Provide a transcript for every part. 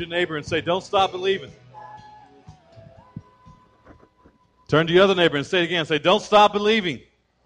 your neighbor and say, don't stop believing. Turn to your other neighbor and say it again. Say, don't stop believing.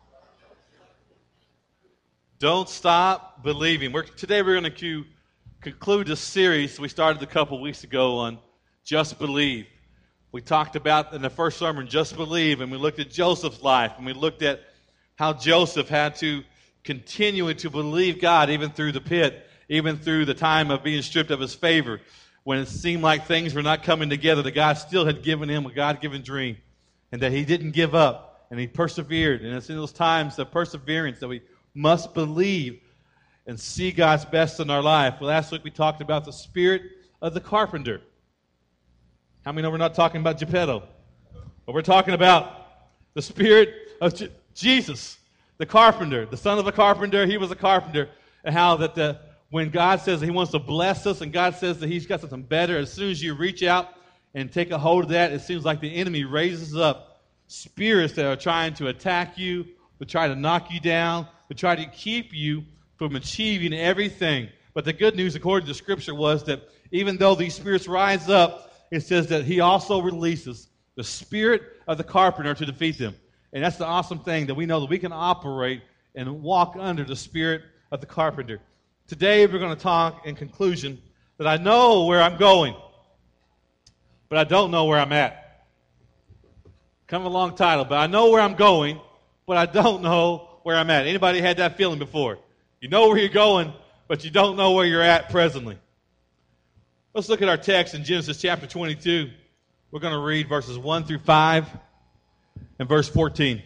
Don't stop believing. Today we're going to conclude this series we started a couple weeks ago on Just Believe. We talked about in the first sermon, Just Believe, and we looked at Joseph's life, and we looked at how Joseph had to continue to believe God even through the pit, even through the time of being stripped of his favor, when it seemed like things were not coming together, that God still had given him a God-given dream, and that he didn't give up, and he persevered. And it's in those times of perseverance that we must believe and see God's best in our life. Last week we talked about the spirit of the carpenter. How many know we're not talking about Geppetto? But we're talking about the spirit of Jesus, the carpenter, the son of a carpenter. He was a carpenter. And how that when God says that he wants to bless us and God says that he's got something better, as soon as you reach out and take a hold of that, it seems like the enemy raises up spirits that are trying to attack you, to try to knock you down, to try to keep you from achieving everything. But the good news, according to Scripture, was that even though these spirits rise up, it says that he also releases the spirit of the carpenter to defeat them. And that's the awesome thing, that we know that we can operate and walk under the spirit of the carpenter. Today we're going to talk, in conclusion, that I know where I'm going, but I don't know where I'm at. Kind of a long title, but I know where I'm going, but I don't know where I'm at. Anybody had that feeling before? You know where you're going, but you don't know where you're at presently. Let's look at our text in Genesis chapter 22. We're going to read verses 1 through 5 and verse 14.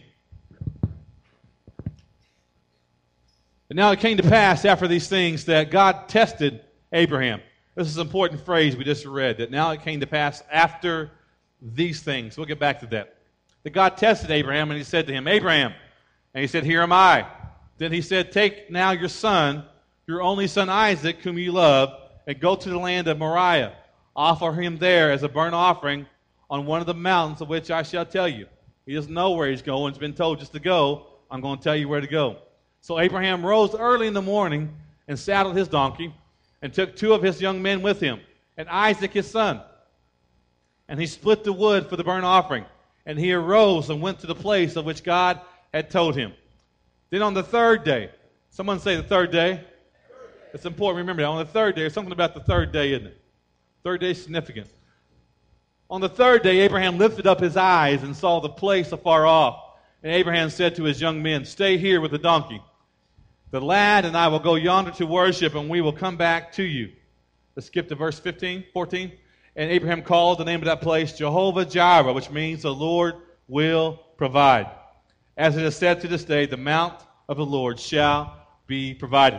And now it came to pass after these things that God tested Abraham. This is an important phrase we just read, that now it came to pass after these things. We'll get back to that. That God tested Abraham, and he said to him, Abraham. And he said, here am I. Then he said, take now your son, your only son Isaac, whom you love, and go to the land of Moriah. Offer him there as a burnt offering on one of the mountains of which I shall tell you. He doesn't know where he's going. He's been told just to go. I'm going to tell you where to go. So Abraham rose early in the morning and saddled his donkey and took 2 of his young men with him and Isaac his son. And he split the wood for the burnt offering. And he arose and went to the place of which God had told him. Then on the 3rd day, someone say the 3rd day. It's important, remember that. On the 3rd day, there's something about the 3rd day, isn't it? 3rd day is significant. On the 3rd day, Abraham lifted up his eyes and saw the place afar off. And Abraham said to his young men, stay here with the donkey. The lad and I will go yonder to worship, and we will come back to you. Let's skip to verse 14. And Abraham called the name of that place Jehovah Jireh, which means the Lord will provide. As it is said to this day, the mount of the Lord shall be provided.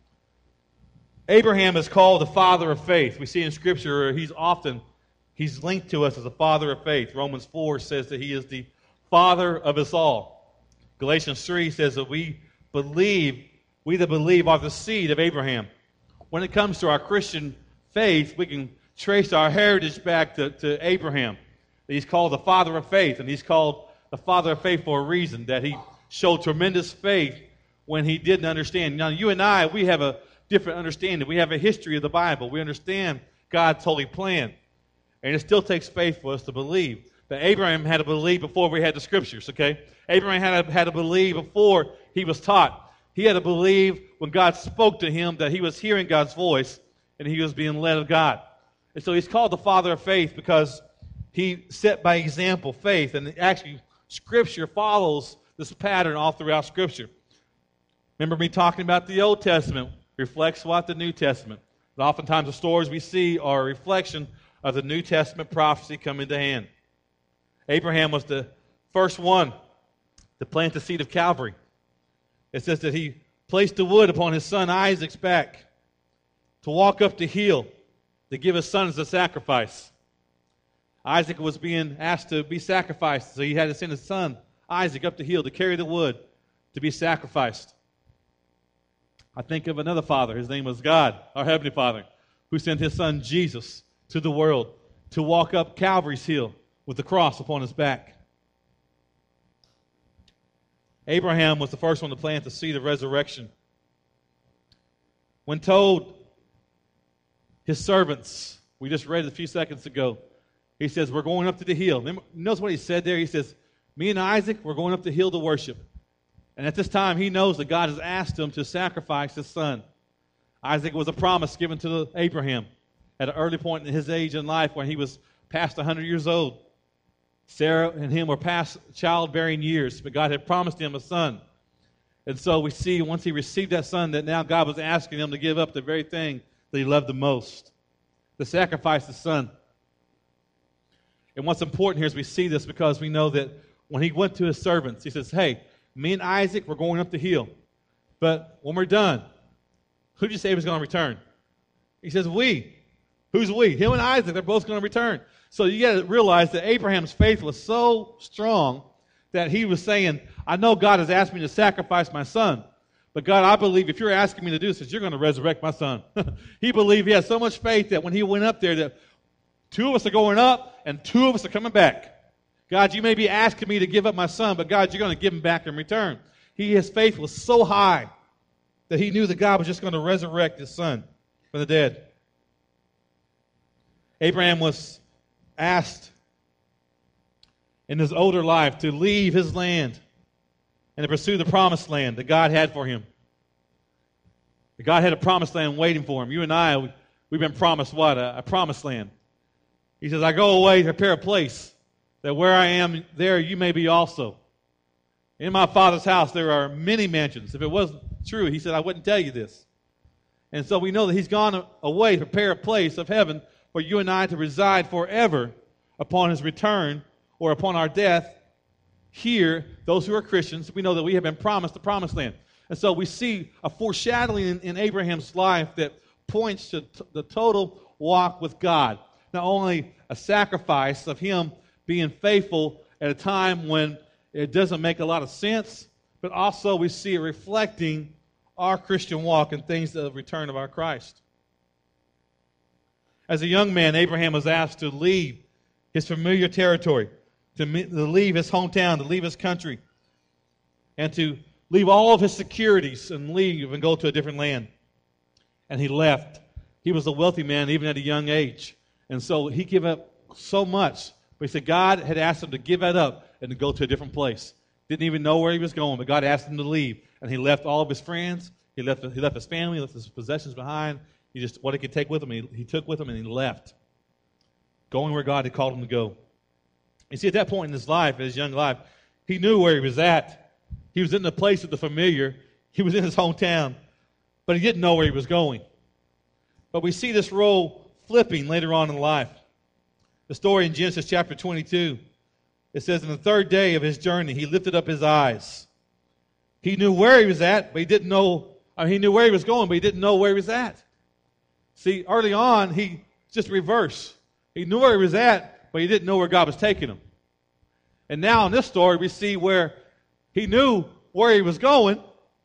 Abraham is called the father of faith. We see in Scripture he's linked to us as a father of faith. Romans 4 says that he is the father of us all. Galatians 3 says that we that believe are the seed of Abraham. When it comes to our Christian faith, we can trace our heritage back to Abraham. He's called the father of faith, and he's called the father of faith for a reason, that he showed tremendous faith when he didn't understand. Now, you and I, we have a different understanding. We have a history of the Bible. We understand God's holy plan. And it still takes faith for us to believe. But Abraham had to believe before we had the Scriptures, okay? Abraham had to believe before he was taught. He had to believe when God spoke to him that he was hearing God's voice and he was being led of God. And so he's called the father of faith because he set by example faith. And actually, Scripture follows this pattern all throughout Scripture. Remember me talking about the Old Testament reflects what? The New Testament. And oftentimes the stories we see are a reflection of the New Testament prophecy coming to hand. Abraham was the first one to plant the seed of Calvary. It says that he placed the wood upon his son Isaac's back to walk up the hill to give his son as a sacrifice. Isaac was being asked to be sacrificed, so he had to send his son Isaac up the hill to carry the wood to be sacrificed. I think of another father. His name was God, our Heavenly Father, who sent his son Jesus to the world to walk up Calvary's hill with the cross upon his back. Abraham was the first one to plant the seed of resurrection. When told his servants We just read it a few seconds ago. He says, we're going up to the hill. Notice what he said there? He says, me and Isaac, we're going up the hill to worship. And at this time, he knows that God has asked him to sacrifice his son. Isaac was a promise given to Abraham at an early point in his age in life when he was past 100 years old. Sarah and him were past childbearing years, but God had promised him a son. And so we see once he received that son that now God was asking him to give up the very thing that he loved the most, to sacrifice his son. And what's important here is we see this because we know that when he went to his servants, he says, hey, me and Isaac, we're going up the hill. But when we're done, who did you say was going to return? He says, we. Who's we? Him and Isaac, they're both going to return. So you got to realize that Abraham's faith was so strong that he was saying, I know God has asked me to sacrifice my son, but God, I believe if you're asking me to do this, you're going to resurrect my son. He believed, he had so much faith that when he went up there, that 2 of us are going up and 2 of us are coming back. God, you may be asking me to give up my son, but God, you're going to give him back in return. His faith was so high that he knew that God was just going to resurrect his son from the dead. Abraham was asked in his older life to leave his land and to pursue the promised land that God had for him. God had a promised land waiting for him. You and I, we've been promised what? A promised land. He says, I go away to prepare a place that where I am, there you may be also. In my Father's house there are many mansions. If it wasn't true, he said, I wouldn't tell you this. And so we know that he's gone away to prepare a place of heaven for you and I to reside forever upon his return or upon our death. Here, those who are Christians, we know that we have been promised the promised land. And so we see a foreshadowing in Abraham's life that points to the total walk with God. Not only a sacrifice of him being faithful at a time when it doesn't make a lot of sense, but also we see it reflecting our Christian walk and things of the return of our Christ. As a young man, Abraham was asked to leave his familiar territory, to leave his hometown, to leave his country, and to leave all of his securities and leave and go to a different land. And he left. He was a wealthy man even at a young age. And so he gave up so much. But he said God had asked him to give that up and to go to a different place. Didn't even know where he was going, but God asked him to leave. And he left all of his friends. He left his family, he left his possessions behind. He just, what he could take with him, he took with him and he left. Going where God had called him to go. You see, at that point in his life, in his young life, he knew where he was at. He was in the place of the familiar. He was in his hometown. But he didn't know where he was going. But we see this role flipping later on in life. The story in Genesis chapter 22, it says, in the 3rd day of his journey, he lifted up his eyes. He knew where he was at, but he didn't know, he knew where he was going, but he didn't know where he was at. See, early on, he just reversed. He knew where he was at, but he didn't know where God was taking him. And now in this story, we see where he knew where he was going.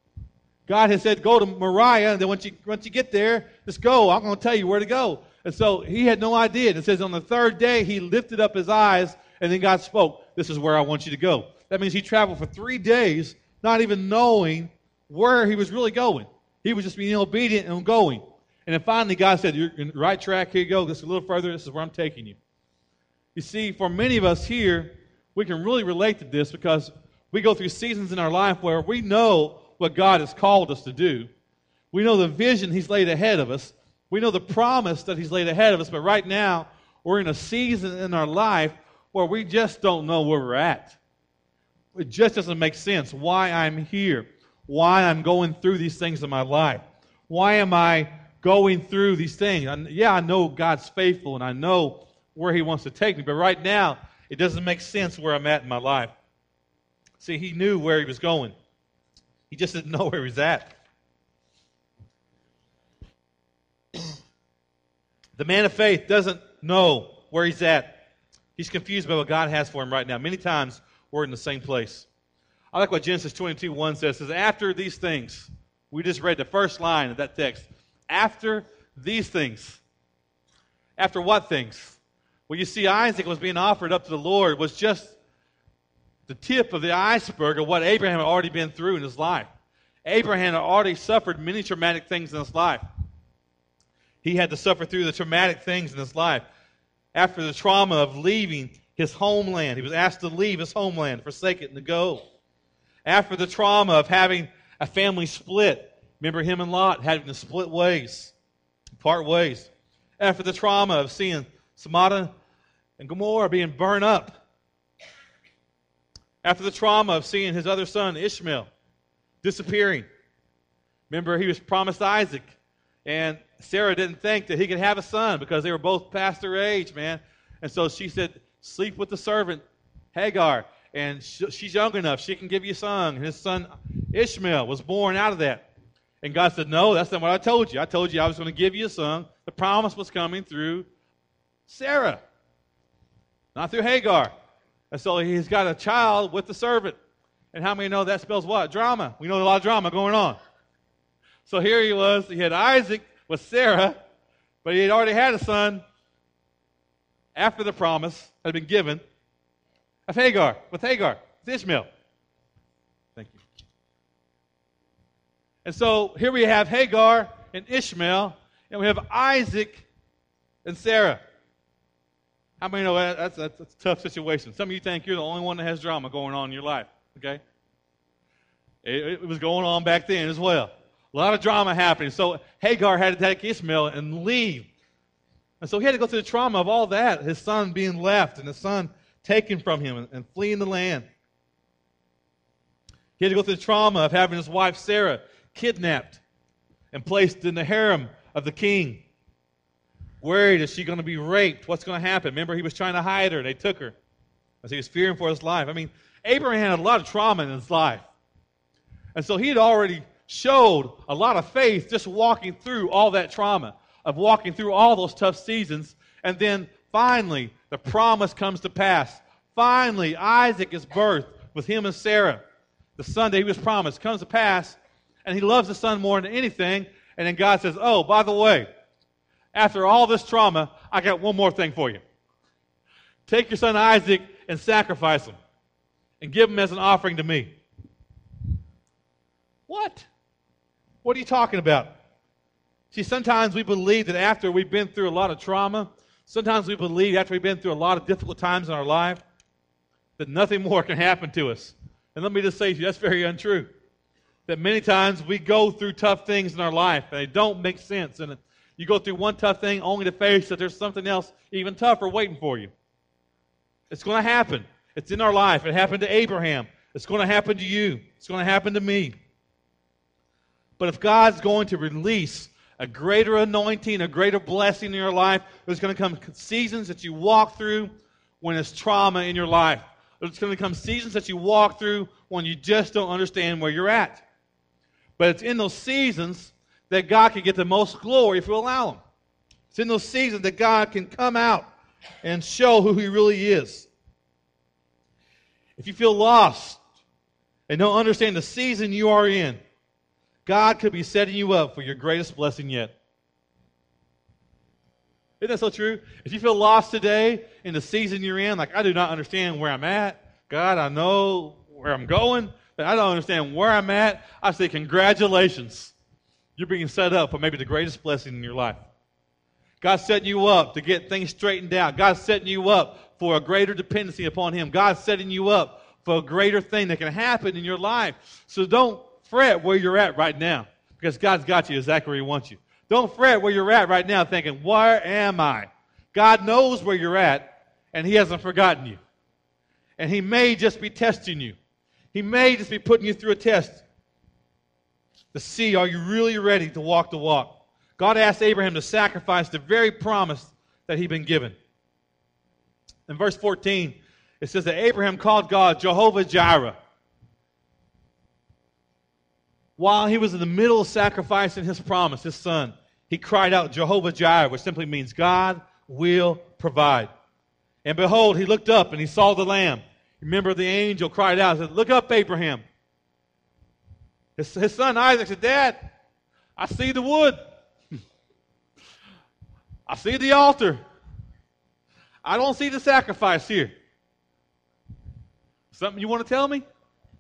God had said, go to Moriah, and then once you get there, just go. I'm going to tell you where to go. And so he had no idea. And it says on the 3rd day, he lifted up his eyes, and then God spoke, this is where I want you to go. That means he traveled for 3 days, not even knowing where he was really going. He was just being obedient and going. And then finally God said, you're in the right track, here you go. Just a little further, this is where I'm taking you. You see, for many of us here, we can really relate to this because we go through seasons in our life where we know what God has called us to do. We know the vision he's laid ahead of us. We know the promise that he's laid ahead of us. But right now, we're in a season in our life where we just don't know where we're at. It just doesn't make sense why I'm here, why I'm going through these things in my life. Why am I going through these things? I know God's faithful and I know where he wants to take me. But right now, it doesn't make sense where I'm at in my life. See, he knew where he was going. He just didn't know where he was at. The man of faith doesn't know where he's at. He's confused by what God has for him right now. Many times, we're in the same place. I like what Genesis 22:1 says. It says, after these things, we just read the first line of that text. After these things. After what things? Well, you see, Isaac was being offered up to the Lord was just the tip of the iceberg of what Abraham had already been through in his life. Abraham had already suffered many traumatic things in his life. He had to suffer through the traumatic things in his life. After the trauma of leaving his homeland, he was asked to leave his homeland, forsake it, and to go. After the trauma of having a family split, remember him and Lot having to split ways, part ways. After the trauma of seeing Sodom and Gomorrah being burned up. After the trauma of seeing his other son, Ishmael, disappearing. Remember, he was promised Isaac, and Sarah didn't think that he could have a son because they were both past their age, man. And so she said, sleep with the servant, Hagar, and she's young enough. She can give you a son. And his son, Ishmael, was born out of that. And God said, no, that's not what I told you. I told you I was going to give you a son. The promise was coming through Sarah, not through Hagar. And so he's got a child with the servant. And how many know that spells what? Drama. We know a lot of drama going on. So here he was. He had Isaac with Sarah, but he had already had a son after the promise had been given of Hagar, with Ishmael. Thank you. And so here we have Hagar and Ishmael, and we have Isaac and Sarah. How many know that's a tough situation? Some of you think you're the only one that has drama going on in your life, okay? It was going on back then as well. A lot of drama happening. So Hagar had to take Ishmael and leave. And so he had to go through the trauma of all that, his son being left and his son taken from him and fleeing the land. He had to go through the trauma of having his wife Sarah kidnapped and placed in the harem of the king. Worried, is she going to be raped? What's going to happen? Remember, he was trying to hide her. They took her as he was fearing for his life. I mean, Abraham had a lot of trauma in his life. And so he had already showed a lot of faith just walking through all that trauma, of walking through all those tough seasons. And then finally, the promise comes to pass. Finally, Isaac is birthed with him and Sarah. The son that he was promised comes to pass, and he loves the son more than anything. And then God says, oh, by the way, after all this trauma, I got one more thing for you. Take your son Isaac and sacrifice him and give him as an offering to me. What? What are you talking about? See, sometimes we believe that after we've been through a lot of trauma, sometimes we believe after we've been through a lot of difficult times in our life, that nothing more can happen to us. And let me just say to you, that's very untrue. That many times we go through tough things in our life, and they don't make sense. And you go through one tough thing only to face that there's something else even tougher waiting for you. It's going to happen. It's in our life. It happened to Abraham. It's going to happen to you. It's going to happen to me. But if God's going to release a greater anointing, a greater blessing in your life, there's going to come seasons that you walk through when it's trauma in your life. There's going to come seasons that you walk through when you just don't understand where you're at. But it's in those seasons that God can get the most glory if you allow Him. It's in those seasons that God can come out and show who He really is. If you feel lost and don't understand the season you are in, God could be setting you up for your greatest blessing yet. Isn't that so true? If you feel lost today in the season you're in, like, I do not understand where I'm at. God, I know where I'm going, but I don't understand where I'm at. I say, congratulations. You're being set up for maybe the greatest blessing in your life. God's setting you up to get things straightened out. God's setting you up for a greater dependency upon Him. God's setting you up for a greater thing that can happen in your life. So don't fret where you're at right now, because God's got you exactly where He wants you. Don't fret where you're at right now thinking, where am I? God knows where you're at, and He hasn't forgotten you. And He may just be testing you. He may just be putting you through a test to see, are you really ready to walk the walk? God asked Abraham to sacrifice the very promise that he'd been given. In verse 14, it says that Abraham called God Jehovah Jireh. While he was in the middle of sacrificing his promise, his son, he cried out Jehovah Jireh, which simply means God will provide. And behold, he looked up and he saw the lamb. Remember, the angel cried out and said, look up, Abraham. His son Isaac said, Dad, I see the wood. I see the altar. I don't see the sacrifice here. Something you want to tell me?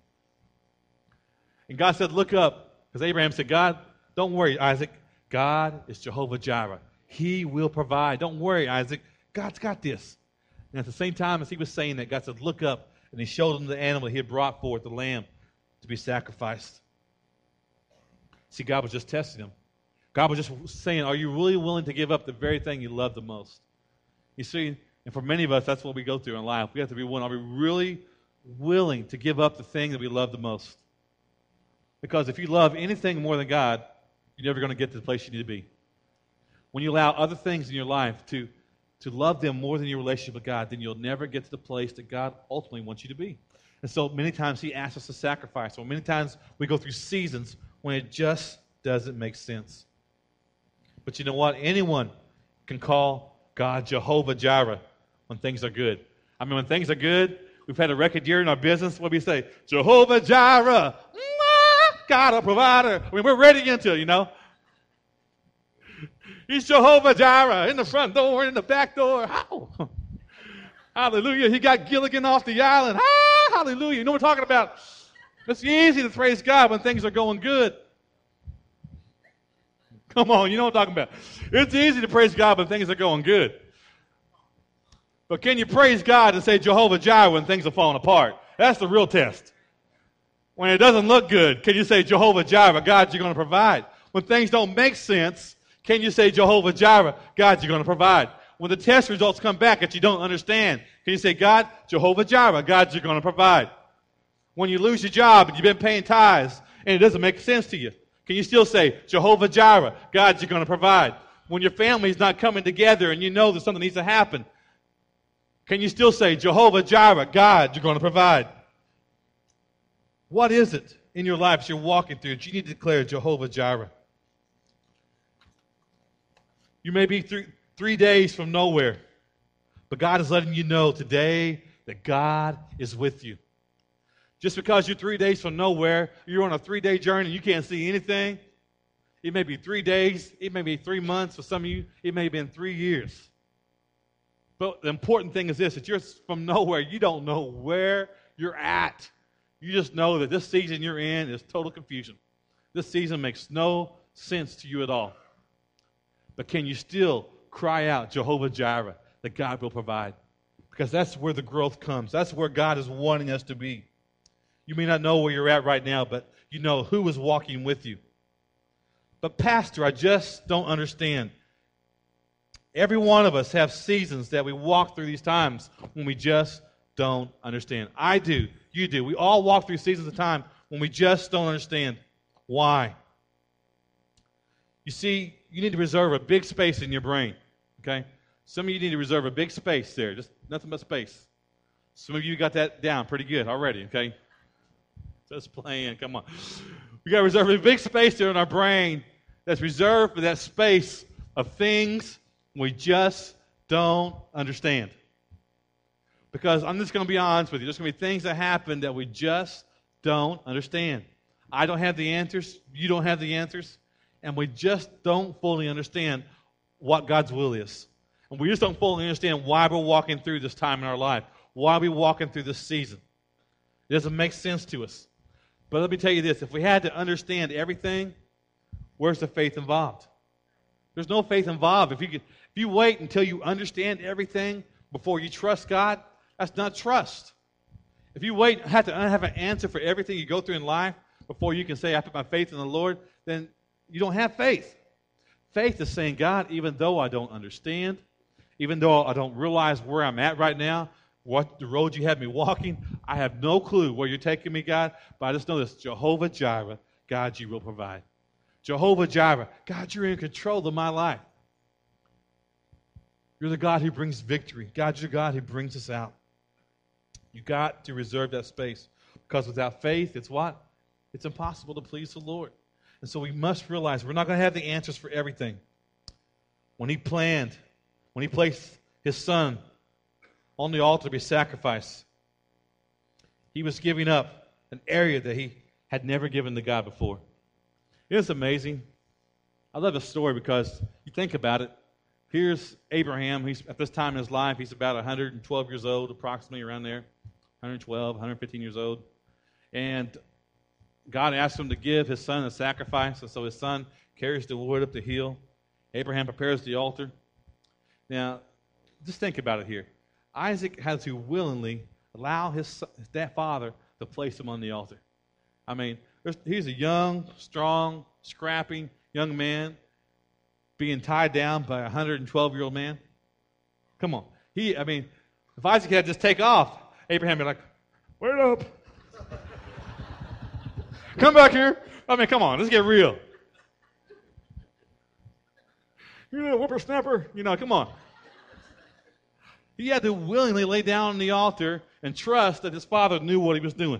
And God said, look up. Because Abraham said, God, don't worry, Isaac. God is Jehovah Jireh. He will provide. Don't worry, Isaac. God's got this. And at the same time as he was saying that, God said, look up. And he showed him the animal he had brought forth, the lamb, to be sacrificed. See, God was just testing him. God was just saying, are you really willing to give up the very thing you love the most? You see, and for many of us, that's what we go through in life. We have to be willing. Are we really willing to give up the thing that we love the most? Because if you love anything more than God, you're never going to get to the place you need to be. When you allow other things in your life to love them more than your relationship with God, then you'll never get to the place that God ultimately wants you to be. And so many times he asks us to sacrifice, or many times we go through seasons when it just doesn't make sense. But you know what? Anyone can call God Jehovah Jireh when things are good. I mean, when things are good, we've had a record year in our business. What do we say? Jehovah Jireh, God a provider. I mean, we're ready into it, you know. He's Jehovah Jireh in the front door, in the back door. Oh. Hallelujah. He got Gilligan off the island. Ah, hallelujah. You know what we're talking about? It's easy to praise God when things are going good. Come on, you know what I'm talking about. It's easy to praise God when things are going good. But can you praise God and say Jehovah Jireh when things are falling apart? That's the real test. When it doesn't look good, can you say Jehovah Jireh, God, you're going to provide? When things don't make sense, can you say Jehovah Jireh, God, you're going to provide? When the test results come back that you don't understand, can you say, God, Jehovah Jireh, God, you're going to provide? When you lose your job and you've been paying tithes and it doesn't make sense to you, can you still say, Jehovah Jireh, God, you're going to provide? When your family's not coming together and you know that something needs to happen, can you still say, Jehovah Jireh, God, you're going to provide? What is it in your life that you're walking through that you need to declare Jehovah Jireh? You may be 3 days from nowhere, but God is letting you know today that God is with you. Just because you're 3 days from nowhere, you're on a 3-day journey and you can't see anything. It may be 3 days, it may be 3 months, for some of you, it may have been 3 years. But the important thing is this, that you're from nowhere. You don't know where you're at. You just know that this season you're in is total confusion. This season makes no sense to you at all. But can you still cry out, Jehovah Jireh, that God will provide? Because that's where the growth comes. That's where God is wanting us to be. You may not know where you're at right now, but you know who is walking with you. But Pastor, I just don't understand. Every one of us have seasons that we walk through these times when we just don't understand. I do. You do. We all walk through seasons of time when we just don't understand why. You see, you need to reserve a big space in your brain, okay? Some of you need to reserve a big space there, just nothing but space. Some of you got that down pretty good already, okay? Just playing, come on. We got to reserve a big space there in our brain that's reserved for that space of things we just don't understand. Because I'm just going to be honest with you, there's going to be things that happen that we just don't understand. I don't have the answers, you don't have the answers, and we just don't fully understand what God's will is. And we just don't fully understand why we're walking through this time in our life, why we're walking through this season. It doesn't make sense to us. But let me tell you this, if we had to understand everything, where's the faith involved? There's no faith involved. If you wait until you understand everything before you trust God, that's not trust. If you have to have an answer for everything you go through in life before you can say, I put my faith in the Lord, then you don't have faith. Faith is saying, God, even though I don't understand, even though I don't realize where I'm at right now, what the road you have me walking, I have no clue where you're taking me, God, but I just know this, Jehovah Jireh, God, you will provide. Jehovah Jireh, God, you're in control of my life. You're the God who brings victory. God, you're the God who brings us out. You got to reserve that space, because without faith, it's what? It's impossible to please the Lord. And so we must realize we're not going to have the answers for everything. When he placed his son on the altar to be sacrificed, he was giving up an area that he had never given to God before. It's amazing. I love this story because you think about it. Here's Abraham. He's at this time in his life, he's about 112 years old, approximately around there. 112, 115 years old. And God asked him to give his son a sacrifice. And so his son carries the wood up the hill. Abraham prepares the altar. Now, just think about it here. Isaac had to willingly allow his father to place him on the altar. I mean, he's a young, strong, scrappy young man being tied down by a 112-year-old man. Come on. If Isaac had just take off, Abraham would be like, wait up. Come back here. Come on, let's get real. Whippersnapper. Come on. He had to willingly lay down on the altar and trust that his father knew what he was doing.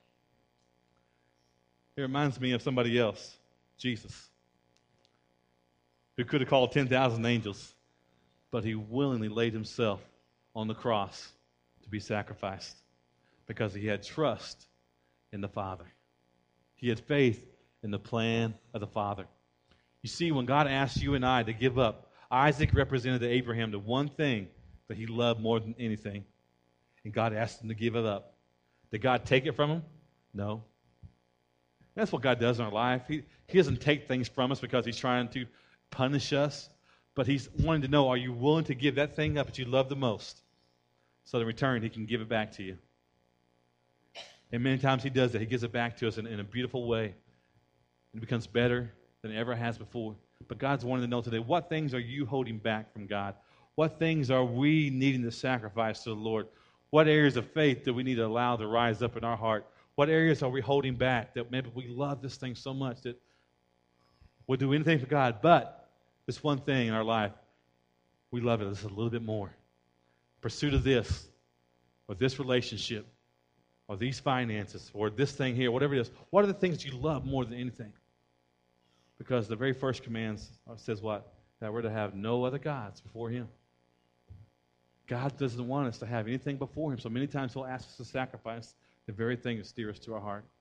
It reminds me of somebody else, Jesus, who could have called 10,000 angels, but he willingly laid himself on the cross to be sacrificed because he had trust in the Father. He had faith in the plan of the Father. You see, when God asked you and I to give up, Isaac represented to Abraham the one thing that he loved more than anything. And God asked him to give it up. Did God take it from him? No. That's what God does in our life. He doesn't take things from us because he's trying to punish us, but he's wanting to know, are you willing to give that thing up that you love the most so that in return he can give it back to you? And many times he does that. He gives it back to us in a beautiful way. It becomes better than it ever has before. But God's wanting to know today, what things are you holding back from God? What things are we needing to sacrifice to the Lord? What areas of faith do we need to allow to rise up in our heart? What areas are we holding back that maybe we love this thing so much that we'll do anything for God, but this one thing in our life, we love it just a little bit more. Pursuit of this, or this relationship, or these finances, or this thing here, whatever it is. What are the things you love more than anything? Because the very first command says what? That we're to have no other gods before him. God doesn't want us to have anything before him, so many times he'll ask us to sacrifice the very thing that steers us to our heart.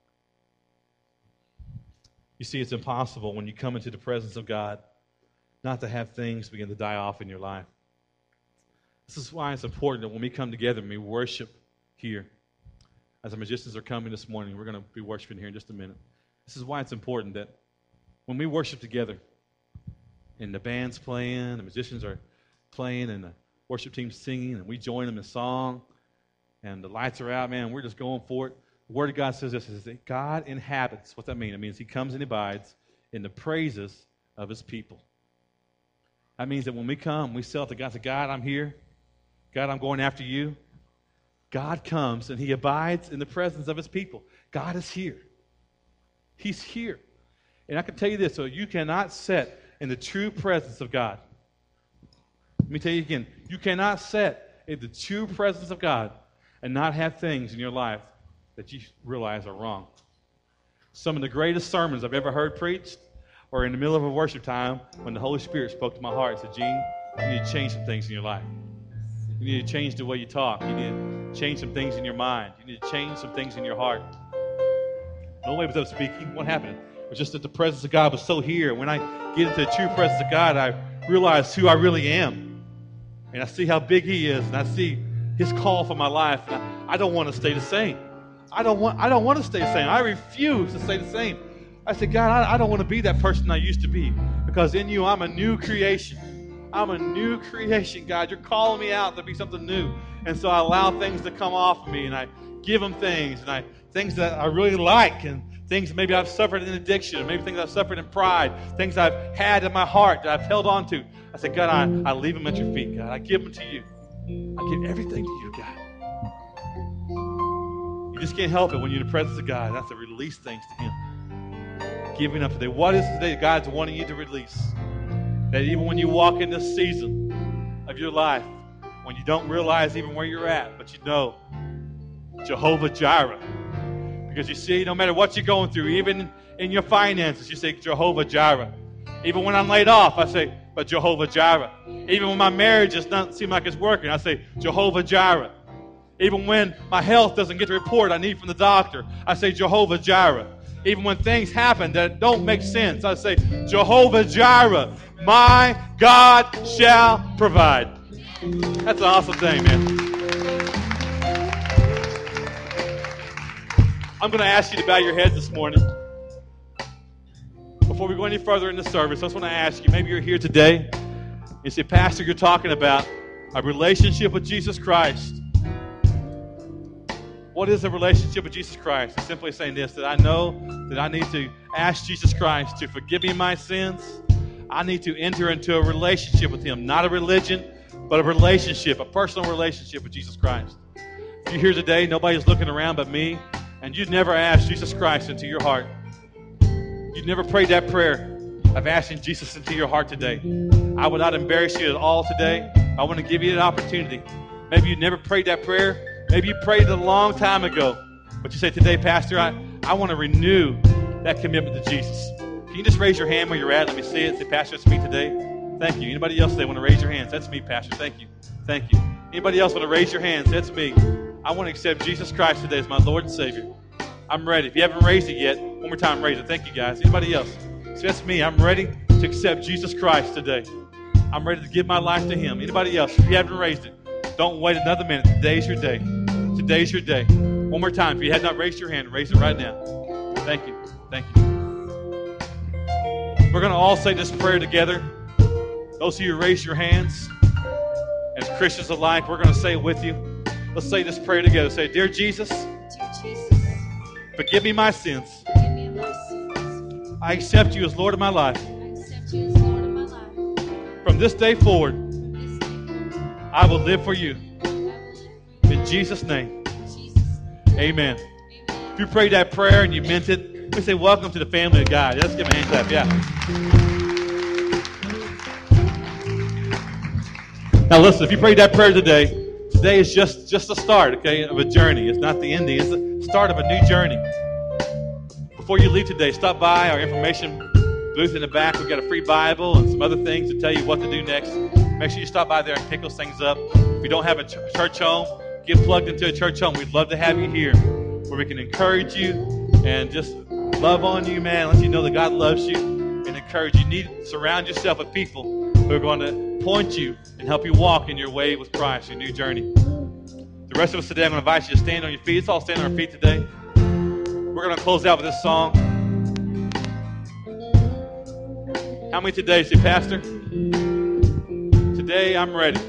You see, it's impossible when you come into the presence of God not to have things begin to die off in your life. This is why it's important that when we come together and we worship here, as our musicians are coming this morning, we're going to be worshiping here in just a minute. This is why it's important that when we worship together, and the band's playing, the musicians are playing, and the worship team's singing, and we join them in song, and the lights are out, man, we're just going for it. The Word of God says this, is that God inhabits. What's that mean? It means he comes and abides in the praises of his people. That means that when we come, we sell to God, say, God, I'm here. God, I'm going after you. God comes and he abides in the presence of his people. God is here. He's here. And I can tell you this, so you cannot sit in the true presence of God. Let me tell you again, you cannot sit in the true presence of God and not have things in your life that you realize are wrong. Some of the greatest sermons I've ever heard preached were in the middle of a worship time when the Holy Spirit spoke to my heart and said, Gene, you need to change some things in your life. You need to change the way you talk. You need to change some things in your mind. You need to change some things in your heart. No way was I speaking. What happened? It was just that the presence of God was so here. When I get into the true presence of God, I realize who I really am. And I see how big he is. And I see his call for my life. And I don't want to stay the same. I don't want to stay the same. I refuse to stay the same. I said, God, I don't want to be that person I used to be. Because in you, I'm a new creation. I'm a new creation, God. You're calling me out to be something new. And so I allow things to come off of me, and I give them things, and things that I really like, and things maybe I've suffered in addiction, maybe things I've suffered in pride, things I've had in my heart that I've held on to. I said, God, I leave them at your feet, God. I give them to you. I give everything to you, God. You just can't help it when you're in the presence of God. That's to release things to him. Giving up today. What is today God's wanting you to release? That even when you walk in this season of your life, when you don't realize even where you're at, but you know Jehovah Jireh. Because you see, no matter what you're going through, even in your finances, you say Jehovah Jireh. Even when I'm laid off, I say, but Jehovah Jireh. Even when my marriage doesn't seem like it's working, I say Jehovah Jireh. Even when my health doesn't get the report I need from the doctor, I say Jehovah Jireh. Even when things happen that don't make sense, I say Jehovah Jireh. My God shall provide. That's an awesome thing, man. I'm going to ask you to bow your heads this morning. Before we go any further in the service, I just want to ask you, maybe you're here today. You say, Pastor, you're talking about a relationship with Jesus Christ. What is a relationship with Jesus Christ? It's simply saying this, that I know that I need to ask Jesus Christ to forgive me my sins. I need to enter into a relationship with Him, not a religion, but a relationship, a personal relationship with Jesus Christ. If you're here today, nobody's looking around but me, and you've never asked Jesus Christ into your heart. You've never prayed that prayer of asking Jesus into your heart today. I would not embarrass you at all today. I want to give you an opportunity. Maybe you never prayed that prayer. Maybe you prayed it a long time ago. But you say, today, Pastor, I want to renew that commitment to Jesus. Can you just raise your hand where you're at? Let me see it. Say, Pastor, it's me today. Thank you. Anybody else today want to raise your hands? That's me, Pastor. Thank you. Thank you. Anybody else want to raise your hands? That's me. I want to accept Jesus Christ today as my Lord and Savior. I'm ready. If you haven't raised it yet, one more time, raise it. Thank you, guys. Anybody else? So that's me. I'm ready to accept Jesus Christ today. I'm ready to give my life to Him. Anybody else? If you haven't raised it, don't wait another minute. Today's your day. Today's your day. One more time. If you had not raised your hand, raise it right now. Thank you. Thank you. We're going to all say this prayer together. Those of you who raise your hands, as Christians alike, we're going to say it with you. Let's say this prayer together. Say, Dear Jesus, forgive me my sins. I accept you as Lord of my life. From this day forward, I will live for you. In Jesus' name, amen. If you prayed that prayer and you meant it, we say welcome to the family of God. Let's give him a hand clap. Yeah. Now listen, if you prayed that prayer today is just the start, okay, of a journey. It's not the ending. It's the start of a new journey. Before you leave today, stop by our information booth in the back. We've got a free Bible and some other things to tell you what to do next. Make sure you stop by there and pick those things up. If you don't have a church home, get plugged into a church home. We'd love to have you here where we can encourage you and just love on you, man. Let you know that God loves you and encourage you. You need to surround yourself with people who are going to point you and help you walk in your way with Christ, your new journey. The rest of us today, I'm going to invite you to stand on your feet. Let's all stand on our feet today. We're going to close out with this song. How many today say, Pastor, today I'm ready.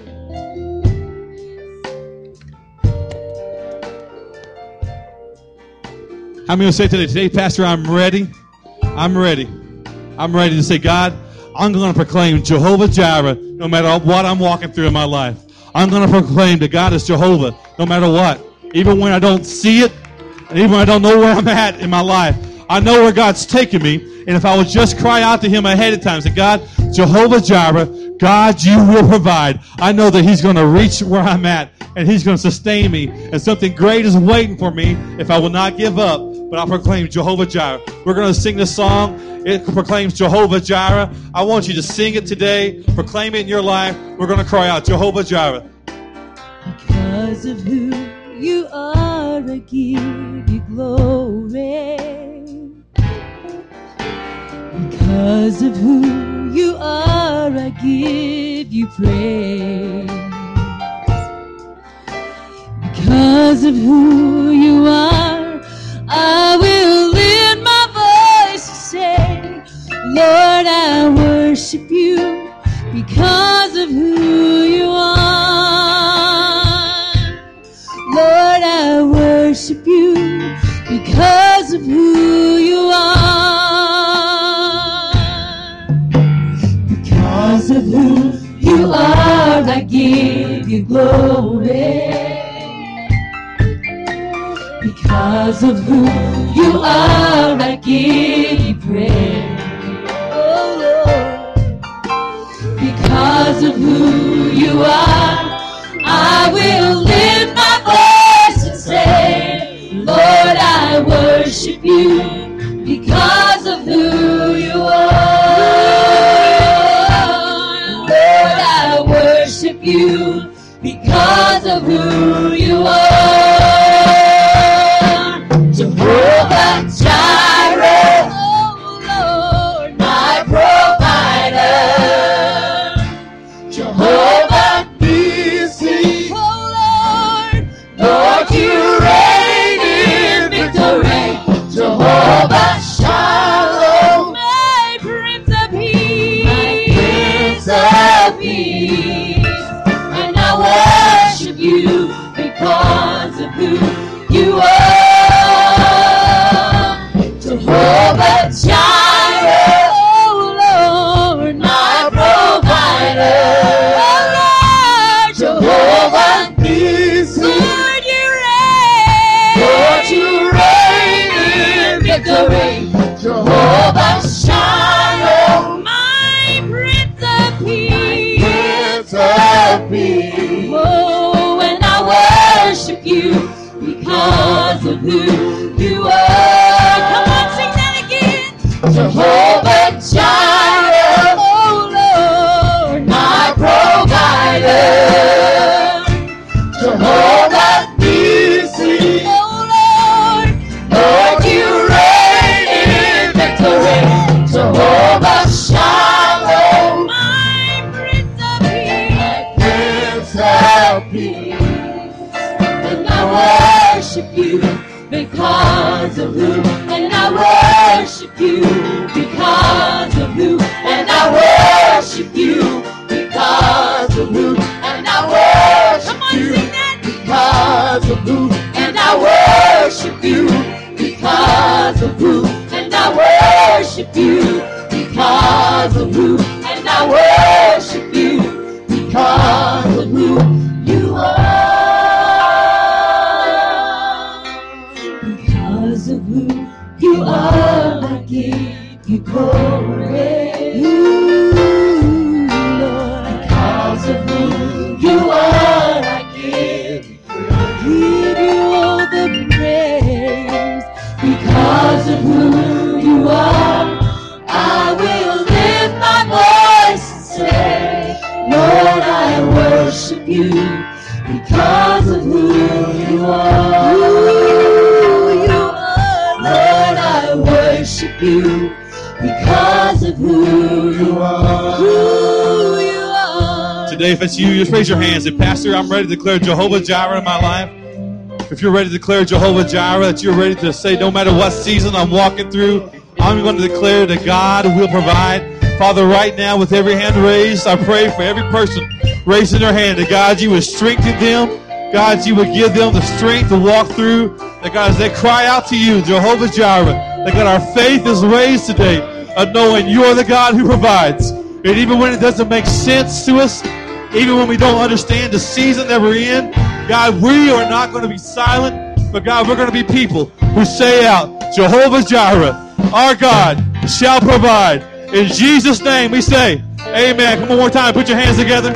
How many will say today, Pastor, I'm ready. I'm ready. I'm ready to say, God, I'm going to proclaim Jehovah Jireh no matter what I'm walking through in my life. I'm going to proclaim that God is Jehovah no matter what. Even when I don't see it, and even when I don't know where I'm at in my life, I know where God's taking me. And if I would just cry out to Him ahead of time, say, God, Jehovah Jireh, God, you will provide. I know that He's going to reach where I'm at, and He's going to sustain me. And something great is waiting for me if I will not give up. But I'll proclaim Jehovah Jireh. We're going to sing this song. It proclaims Jehovah Jireh. I want you to sing it today. Proclaim it in your life. We're going to cry out, Jehovah Jireh. Because of who you are, I give you glory. Because of who you are, I give you praise. Because of who you are, I will lift my voice to say, Lord, I worship you because of who you are. Lord, I worship you because of who you are. Because of who you are, I give you glory. Because of who you are, I give you praise. Oh Lord. Because of who you are, I will lift my voice and say, Lord, I worship you because of who you are. Lord, I worship you because of who you are. Jehovah Jireh, oh Lord, my provider. Jehovah Nissi, oh Lord, Lord, you reign in victory. Jehovah Shalom. you because of who you are. Jehovah Jireh, oh Lord, my provider. Oh Lord, Jehovah Nissi, Lord, you reign in victory. Jehovah Shalom, my Prince of Peace. Oh, and I worship you because of who you are. Come on, sing that again. Jehovah Jireh, oh Lord, my provider. Jehovah Nissi, oh Lord, Lord, you reign in victory. Jehovah Shalom, my Prince of Peace. And I worship you because of who, and I worship you because of who, and I worship you because of who, and I worship you because of who, and I worship you because of who, and I worship you because of who, and I worship you because of who you are. Because of who you are, I give you glory. Lord, because of who you are, I give you all the praise. Because of who you are, I will lift my voice and say, Lord, I worship you because of who you are. Lord, I worship you because of who you are. Today, if it's you, just raise your hands and say, Pastor, I'm ready to declare Jehovah Jireh in my life. If you're ready to declare Jehovah Jireh, that you're ready to say, no matter what season I'm walking through, I'm going to declare that God will provide. Father, right now, with every hand raised, I pray for every person raising their hand, that God, you would strengthen them. God, you would give them the strength to walk through. That God, as they cry out to you, Jehovah Jireh, that God, our faith is raised today of knowing you are the God who provides. And even when it doesn't make sense to us, even when we don't understand the season that we're in, God, we are not going to be silent, but God, we're going to be people who say out, Jehovah Jireh, our God shall provide. In Jesus' name we say, amen. Come on, one more time. Put your hands together.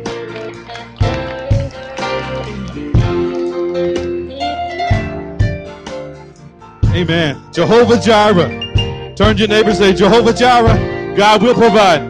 Amen. Jehovah Jireh. Turn to your neighbor and say, Jehovah Jireh, God will provide.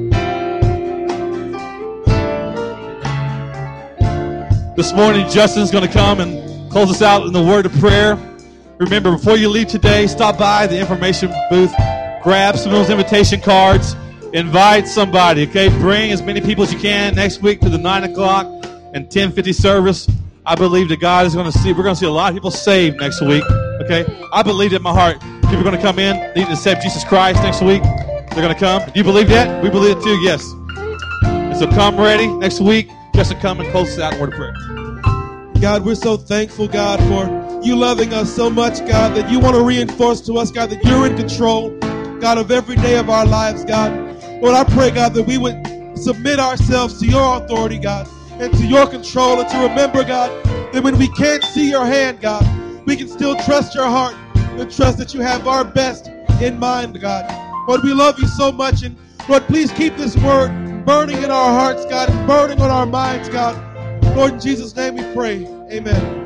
This morning, Justin's going to come and close us out in the word of prayer. Remember, before you leave today, stop by the information booth, grab some of those invitation cards, invite somebody, okay? Bring as many people as you can next week to the 9 o'clock and 10:50 service. I believe that God is going to see, we're going to see a lot of people saved next week, okay? I believe that in my heart. People are going to come in, need to accept Jesus Christ next week. They're going to come. Do you believe that? We believe it too, yes. And so come ready next week. Just to come and close us out in word of prayer. God, we're so thankful, God, for you loving us so much, God, that you want to reinforce to us, God, that you're in control, God, of every day of our lives, God. Lord, I pray, God, that we would submit ourselves to your authority, God, and to your control, and to remember, God, that when we can't see your hand, God, we can still trust your heart and trust that you have our best in mind, God. Lord, we love you so much, and Lord, please keep this word burning in our hearts, God, and burning on our minds, God. Lord, in Jesus' name we pray. Amen.